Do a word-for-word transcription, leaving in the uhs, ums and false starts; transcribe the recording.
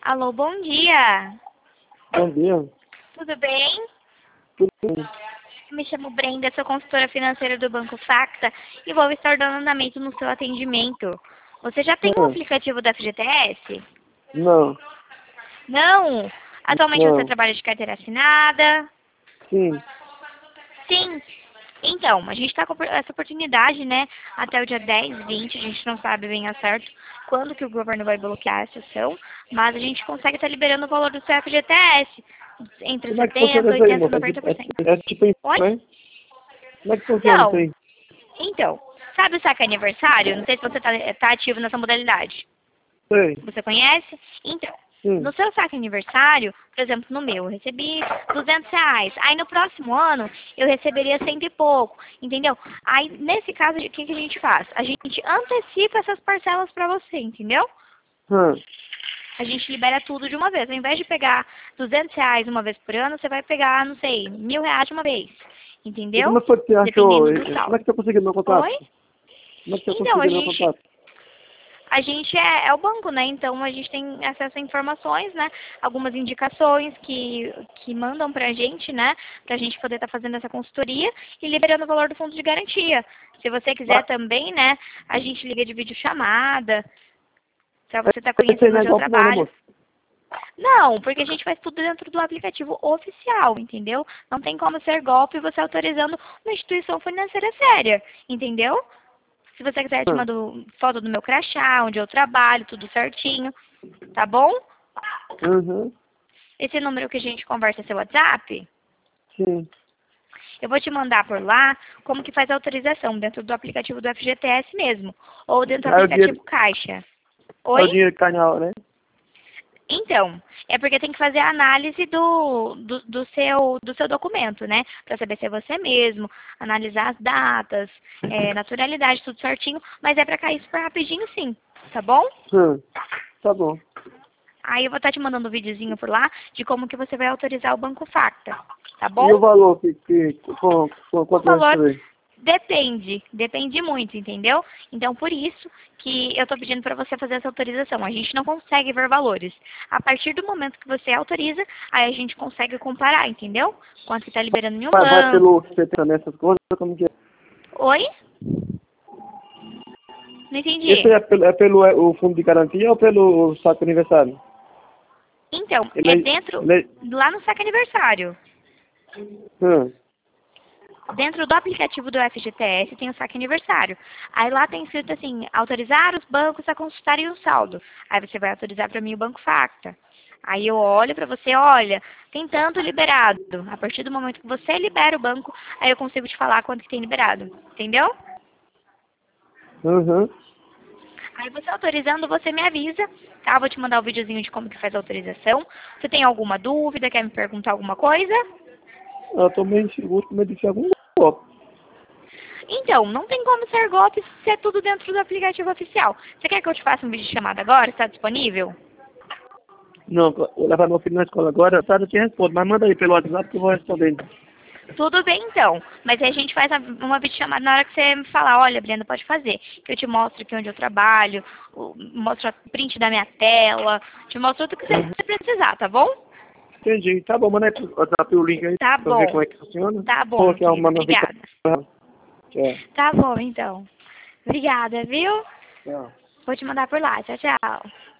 Alô, bom dia. Bom dia. Tudo bem? Tudo bem? Me chamo Brenda, sou consultora financeira do Banco Facta e vou estar dando andamento no seu atendimento. Você já tem um Ah, aplicativo da F G T S? não. Não? Atualmente você Não. trabalha de carteira assinada? Sim. Sim. Então, a gente está com essa oportunidade, né? Até o dia dez, vinte, a gente não sabe bem a certo quando que o governo vai bloquear essa ação, mas a gente consegue estar liberando o valor do seu F G T S entre Como é que funciona setenta, isso aí, oitenta e moça? noventa por cento. É, é, é tipo isso, Oi? né? Como é que funciona isso Não. aí? Então, sabe o saque aniversário? Não sei se você está ativo nessa modalidade. Sei. Você conhece? Então, Sim. no seu saque aniversário, por exemplo, no meu, eu recebi duzentos reais. Aí no próximo ano, eu receberia cento e pouco, entendeu? Aí, nesse caso, o que, que a gente faz? A gente antecipa essas parcelas para você, entendeu? Hum. A gente libera tudo de uma vez. Ao invés de pegar duzentos reais uma vez por ano, você vai pegar, não sei, mil reais de uma vez. E Entendeu? como é que foi que você achou? Dependendo eh, do eh, Como é saldo. que você conseguiu meu contato? Oi? Como é que você Então, a conseguiu meu gente contato? A gente é, é o banco, né? Então a gente tem acesso a informações, né? Algumas indicações que, que mandam pra gente, né? Pra gente poder estar fazendo essa consultoria e liberando o valor do fundo de garantia. Se você quiser Mas também, né? A gente liga de videochamada, pra você estar esse aí conhecendo não o é seu golpe não, né, trabalho. moça? Não, porque a gente faz tudo dentro do aplicativo oficial, entendeu? Não tem como ser golpe você autorizando uma instituição financeira séria, entendeu? Se você quiser, eu te Hum. mando foto do meu crachá, onde eu trabalho, tudo certinho. Tá bom? Uhum. Esse número que a gente conversa é seu WhatsApp? Sim. Eu vou te mandar por lá como que faz a autorização dentro do aplicativo do F G T S mesmo. Ou dentro do Aí o dinheiro, aplicativo Caixa. aí o Oi? dinheiro cai na hora, né? Então, é porque tem que fazer a análise do, do, do seu, do seu documento, né? Pra saber se é você mesmo, analisar as datas, é, naturalidade, tudo certinho. Mas é pra cair super rapidinho sim, tá bom? Hum. Tá bom. Aí eu vou estar te mandando um videozinho por lá de como que você vai autorizar o Banco Facta, tá bom? E o valor que, que com, com, O quanto vai valor receber? depende, depende muito, entendeu? Então, por isso que eu estou pedindo para você fazer essa autorização. A gente não consegue ver valores. A partir do momento que você autoriza, aí a gente consegue comparar, entendeu? Quanto que está liberando em um Vai, vai banco. pelo que você tem nessas coisas, como que é? Oi? Não Esse entendi. é pelo, é pelo é, o fundo de garantia ou pelo saco aniversário? Então, Ele é é, dentro, ele lá no saque aniversário. é, hum. Dentro do aplicativo do F G T S tem o saque aniversário. Aí lá tem escrito assim, autorizar os bancos a consultarem o saldo. Aí você vai autorizar para mim o Banco Facta. Aí eu olho para você, olha, tem tanto liberado. A partir do momento que você libera o banco, aí eu consigo te falar quanto que tem liberado. Entendeu? Uhum. Aí você autorizando, você me avisa, tá? Eu vou te mandar o videozinho de como que faz a autorização. Você tem alguma dúvida, quer me perguntar alguma coisa? Eu tô meio inseguro, com medo de ser algum golpe. Então, não tem como ser golpe se é tudo dentro do aplicativo oficial. Você quer que eu te faça um vídeo chamada agora? Está disponível? Não, vou levar meu filho na escola agora, tá, eu te respondo, mas manda aí pelo WhatsApp que eu vou respondendo. Tudo bem, então. Mas aí a gente faz a- uma videochamada na hora que você me falar, olha, Brenda, pode fazer. Que eu te mostro aqui onde eu trabalho, o- mostro o print da minha tela, te mostro tudo que você Uhum. você precisar, tá bom? Entendi. Tá bom, manda aí pelo WhatsApp o link aí Tá pra eu ver como bom. é que funciona. Tá Tô bom, aqui querida. arrumando a vida. Obrigada. Tchau. Tá bom, então. Obrigada, viu? Tchau. Vou te mandar por lá. Tchau, tchau.